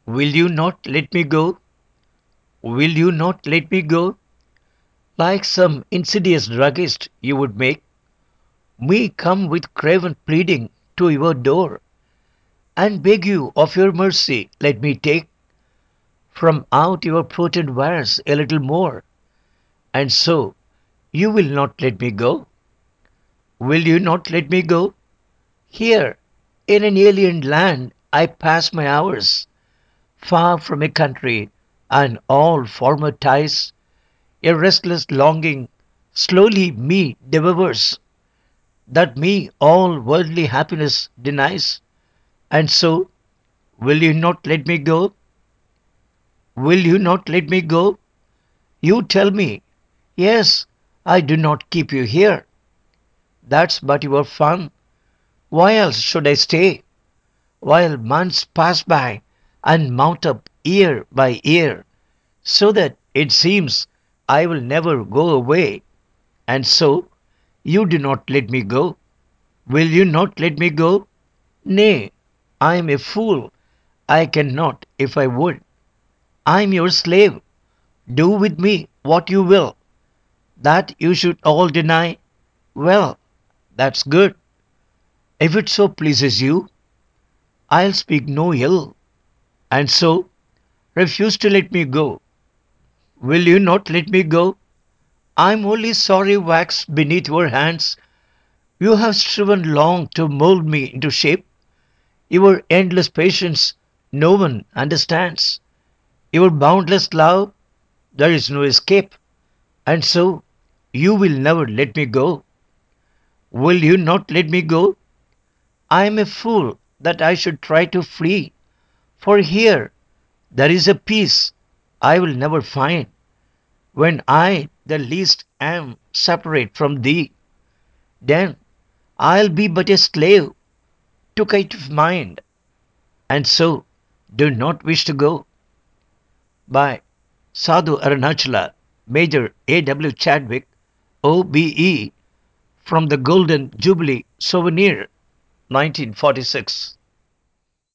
Will you not let me go? Will you not let me go? Like some insidious druggist, you would make me come with craven pleading to your door and beg you of your mercy. Let me take from out your potent wares a little more, and so you will not let me go. Will you not let me go? Here, in an alien land, I pass my hours, far from a country and all former ties. A restless longing slowly me devours, that me all worldly happiness denies. And so, will you not let me go? Will you not let me go? You tell me, yes, I do not keep you here. That's but your fun. Why else should I stay? While months pass by and mount up year by year, so that it seems I will never go away. And so, you do not let me go. Will you not let me go? Nay, I am a fool. I cannot if I would. I am your slave. Do with me what you will. That you should all deny. Well, that's good. If it so pleases you, I'll speak no ill. And so, refuse to let me go. Will you not let me go? I'm only sorry wax beneath your hands. You have striven long to mold me into shape. Your endless patience no one understands. Your boundless love, there is no escape. And so, you will never let me go. Will you not let me go? I am a fool that I should try to flee. For here, there is a peace I will never find. When I, the least, am separate from thee, then I'll be but a slave to captive mind. And so, do not wish to go. By Sadhu Arunachala, Major A.W. Chadwick, OBE, from the Golden Jubilee Souvenir, 1946.